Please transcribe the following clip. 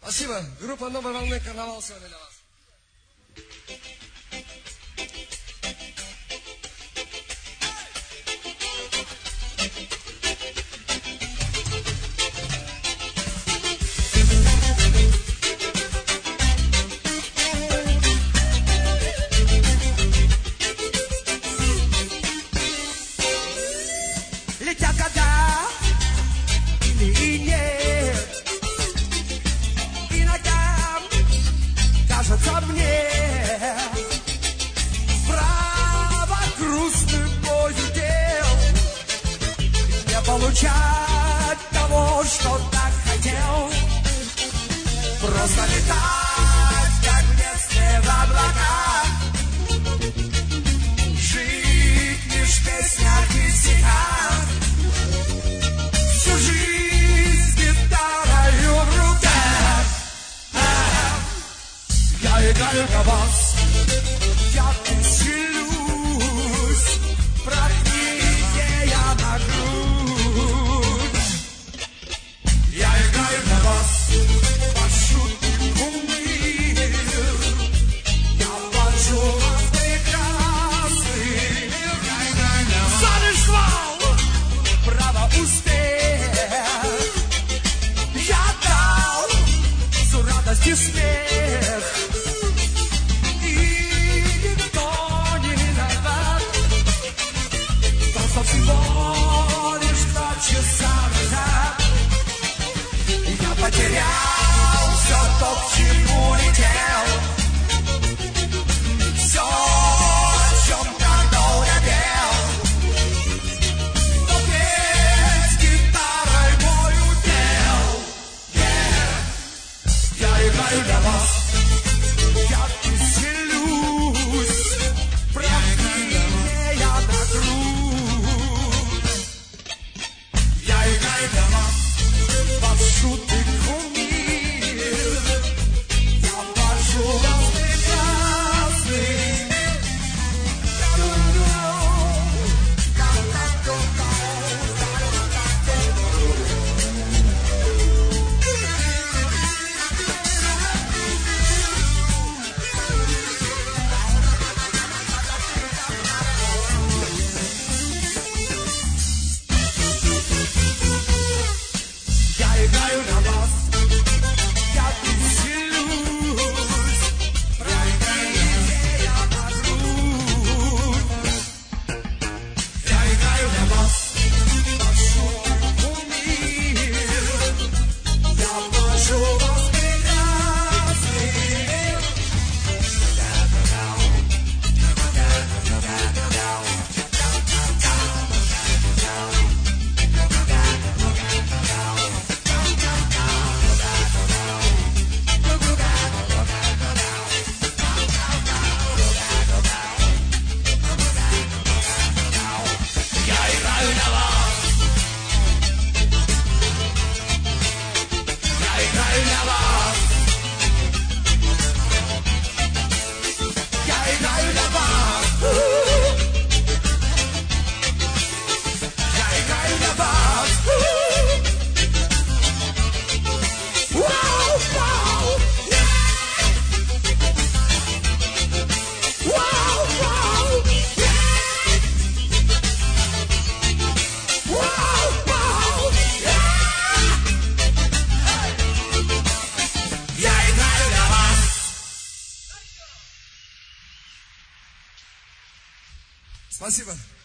Спасибо. Группа «Новой волны», «Карнавал» сегодня для вас. Летят года и нет, иногда кажется мне право грустным бою дел, не получать того, что так хотел, просто летать, как в детстве в облаках, жить лишь в песнях и стихах. Всю жизнь с гитарою в руках. Я играю на вас, я веселюсь, проклятия на грудь. Я играю на вас, маршрутный кумир. Я ввожу вас в прекрасный мир. Я играю на вас. Садишь швал, право успех. Я дал всю радость и смех. И никто не виноват. Просто всего лишь 2 часа назад я потерял все то, к чему летел. Все, о чем так долго пел. Но петь гитарой мой удел. Я играю для вас, я веселюсь, проклятия на грудь. Я играю для вас, маршрутный кумир. Я ввожу вас в прекрасный мир. Я играю на вас, я веселюсь, проклятия на грудь. Я играю на вас, маршрутный кумир. Я ввожу вас в прекрасный мир. Я играю на вас. Я играю на вас. Я играю на вас. Я играю на вас. Вау, вау. Вау, вау. Вау, вау. Я играю для вас. Спасибо.